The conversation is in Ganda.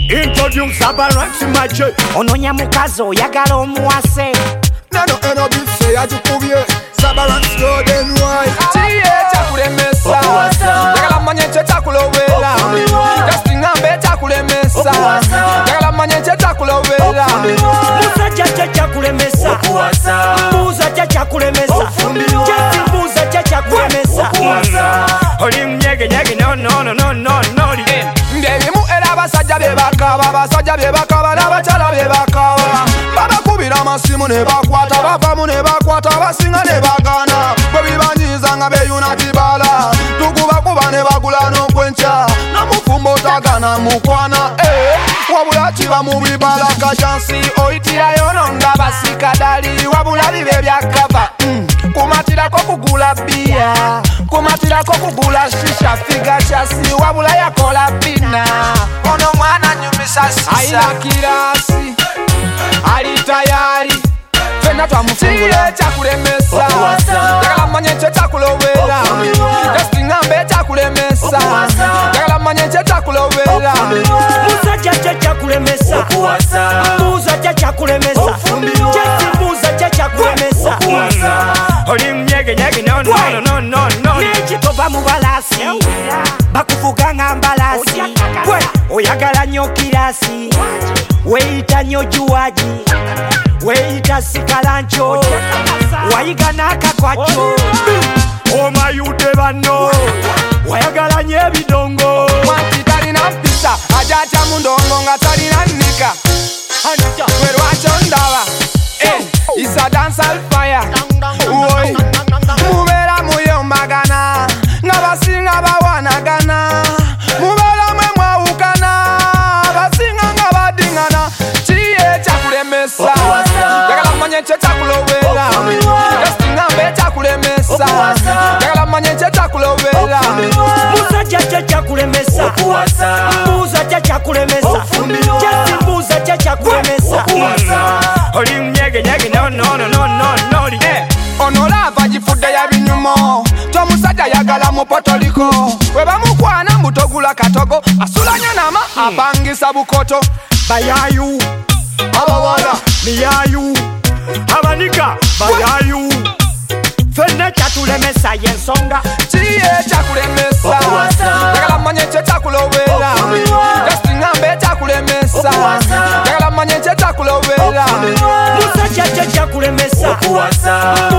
Introduce Abarex Mache. Ononya mukazi oyagala omuwase. Nano eno bise ajukubye Abarex Golden White. Chiye chakulemesa Yagala manye che chakulowela Just ngambe chakulemesa Yagala manye che chakulowela Musajja che chakulemesa Mbuza che chakulemesa Jesi mbuza che chakulemesa Oli mnyege nyege no no no no no no. Ngebimu era abasajja bebakaba n'abakyala bebakaba babakubira amasimu ne bakwata bavamu ne bakwata basinga ne bagaana bwe bibanyiza nga beyuna kibala tukubakuba ne bagula n'okwenca n'omufumbo otagana mukwana wabula kiba mu bibala kashansi oyitirayo nonga basikadali wabula bibe byakava kumatirako kugula bia kumatirako kugula shisha figa chasi wabula yakola bina ono mwana nyumisa sisa aina kirasi ali tayari fena twamufungula chakulemesa yagala manye che chakulowela just ngambe chakulemesa yagala manye che chakulowela Musajja che chakulemesa Mbuza che chakulemesa Jesi mbuza che chakulemesa Oli mnyege nyege no no no no no no. Nekitova mu balasi bakuvuga nga mbalasi oyagala nnyo kirasi weyita nnyo juwaji weyita sikalancho wayiga n'akakwacho Omayude bano wayagala nnyo ebidongo mwanti talina mpisa ajacha mu ndongo nga talina nnika gwe lwakyo ndaba is a dancehall fire Woy mubeera muyombagana nga basinga bawanagana mubeera mwe mwawukana basinga nga badingana kiye kyakulemesa yagala manye kye kyakulowera just ngambe kyakulemesa yagala manye kye kyakulowera musajja che chakulemesa mbuza che chakulemesa jesi mbuza che chakulemesa Oli mnyege nyege no no no no no no. ono lava gifudde ya binyumo tomusajja yagala mupotoliko bwe bamukwana mutogula katogo asulanya nama apangisa bukoto Bayayu abawala miyayu abanika bayayu fenna kyatulemesa yensonga kiye kyakulemesa yagala manye kye kyakulowera just ngambe kyakulemesa yagala manye kye kyakulowera musajja che chakulemesa